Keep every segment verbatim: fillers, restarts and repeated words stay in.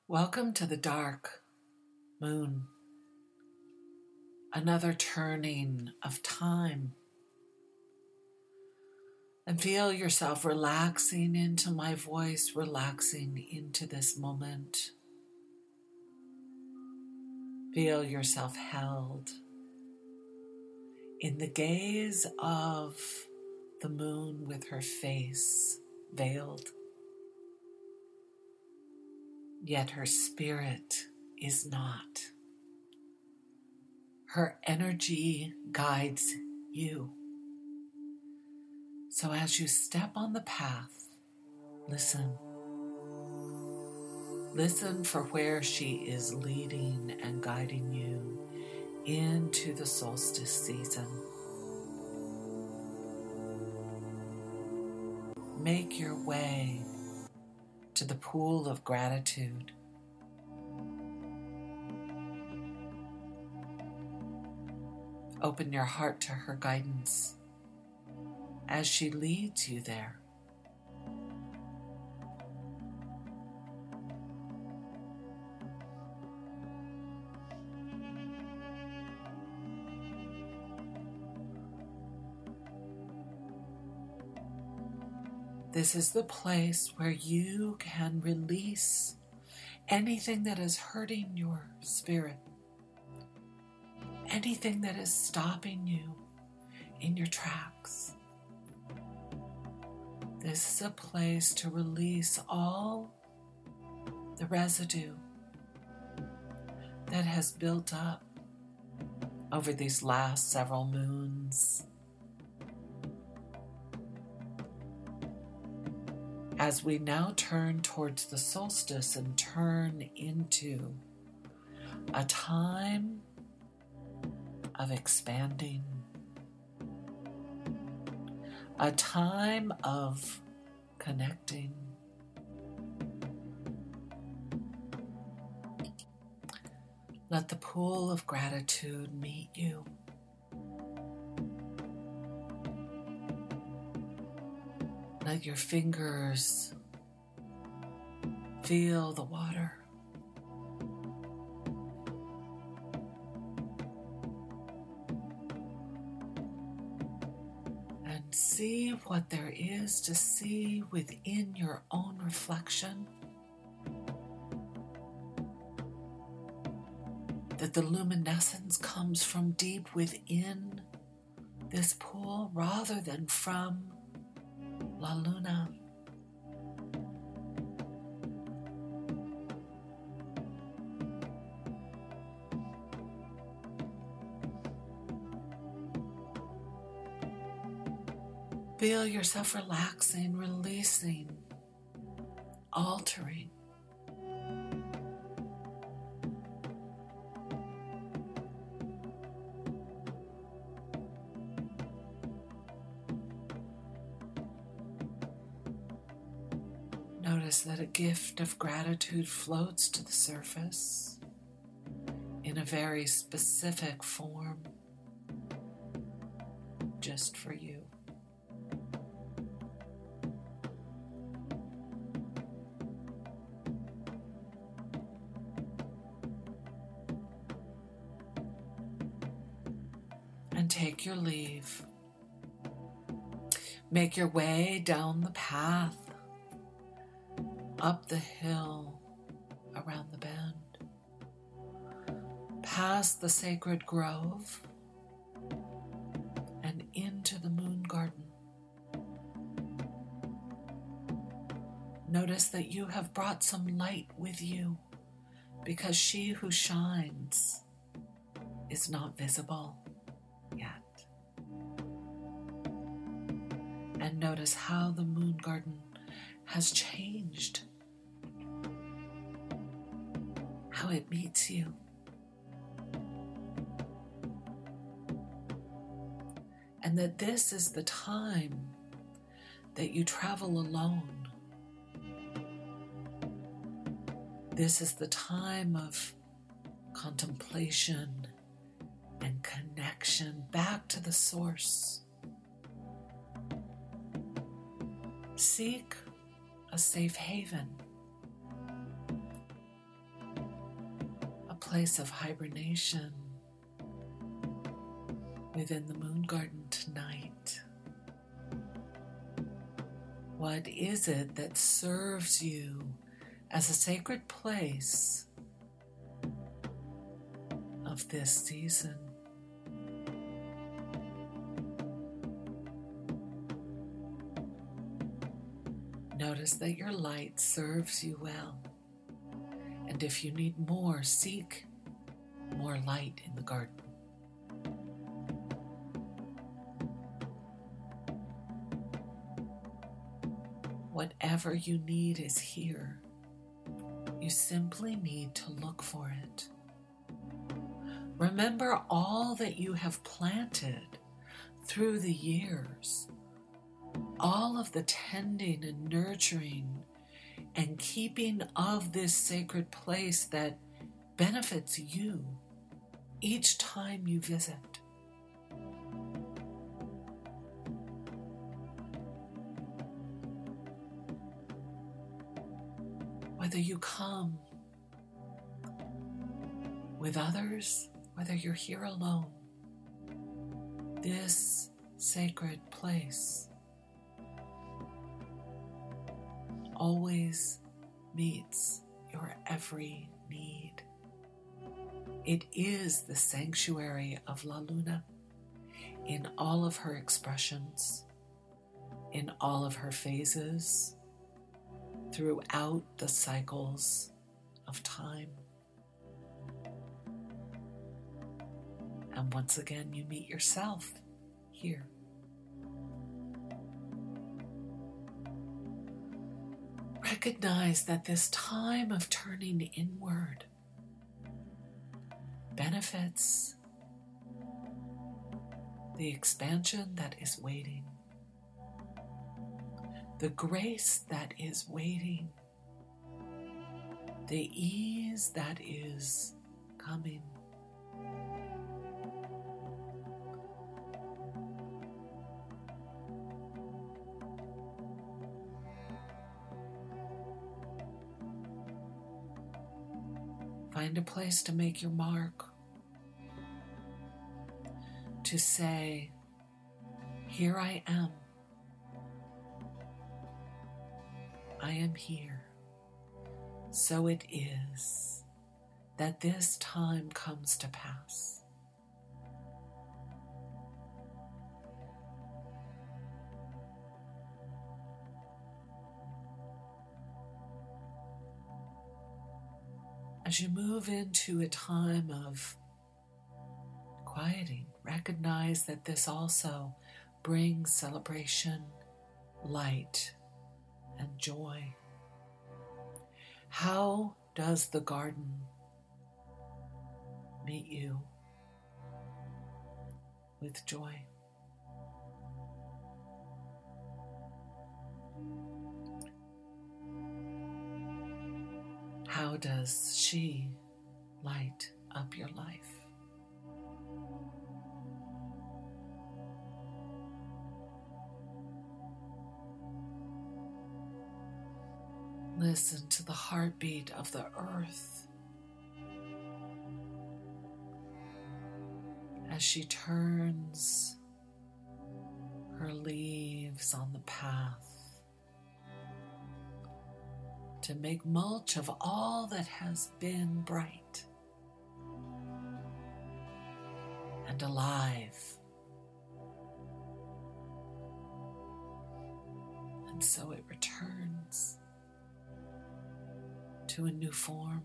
Welcome to the dark moon, another turning of time. And feel yourself relaxing into my voice, relaxing into this moment. Feel yourself held in the gaze of the moon with her face veiled. Yet her spirit is not. Her energy guides you. So as you step on the path, listen. Listen for where she is leading and guiding you into the solstice season. Make your way to the pool of gratitude. Open your heart to her guidance as she leads you there. This is the place where you can release anything that is hurting your spirit, anything that is stopping you in your tracks. This is a place to release all the residue that has built up over these last several moons. As we now turn towards the solstice and turn into a time of expanding, a time of connecting, let the pool of gratitude meet you. Let your fingers feel the water. And see what there is to see within your own reflection. That the luminescence comes from deep within this pool rather than from La Luna. Feel yourself relaxing, releasing, altering. Notice that a gift of gratitude floats to the surface in a very specific form, just for you. And take your leave. Make your way down the path, up the hill, around the bend, past the sacred grove, and into the moon garden. Notice that you have brought some light with you, because she who shines is not visible yet. And notice how the moon garden has changed, how it meets you. And that this is the time that you travel alone. This is the time of contemplation and connection back to the source. Seek a safe haven place of hibernation within the moon garden tonight? What is it that serves you as a sacred place of this season? Notice that your light serves you well. And if you need more, seek more light in the garden. Whatever you need is here. You simply need to look for it. Remember all that you have planted through the years, all of the tending and nurturing and keeping of this sacred place that benefits you each time you visit. Whether you come with others, whether you're here alone, this sacred place always meets your every need. It is the sanctuary of La Luna in all of her expressions, in all of her phases, throughout the cycles of time. And once again, you meet yourself here. Recognize that this time of turning inward benefits the expansion that is waiting, the grace that is waiting, the ease that is coming. Find a place to make your mark, to say, here I am. I am here. So it is that this time comes to pass. As you move into a time of quieting, recognize that this also brings celebration, light, and joy. How does the garden meet you? With joy. How does she light up your life? Listen to the heartbeat of the earth as she turns her leaves on the path to make mulch of all that has been bright and alive. And so it returns to a new form.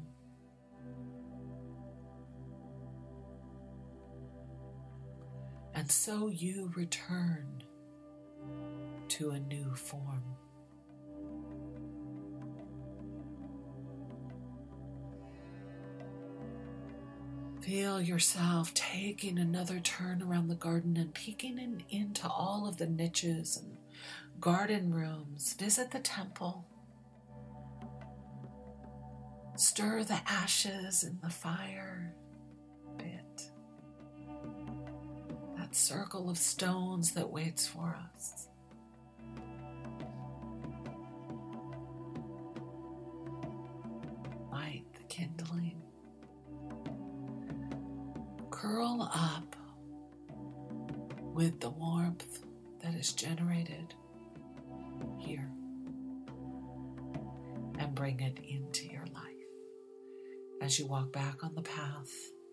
And so you return to a new form. Feel yourself taking another turn around the garden and peeking in, into all of the niches and garden rooms. Visit the temple. Stir the ashes in the fire a bit. That circle of stones that waits for us. Light the kindling. curl up with the warmth that is generated here and bring it into your life. As you walk back on the path,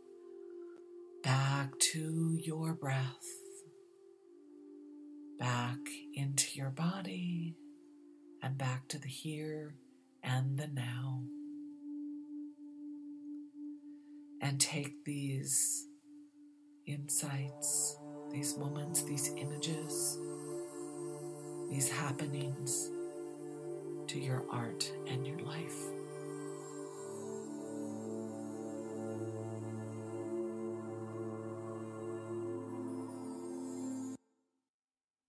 back to your breath, back into your body, and back to the here and the now. And take these insights, these moments, these images, these happenings to your art and your life.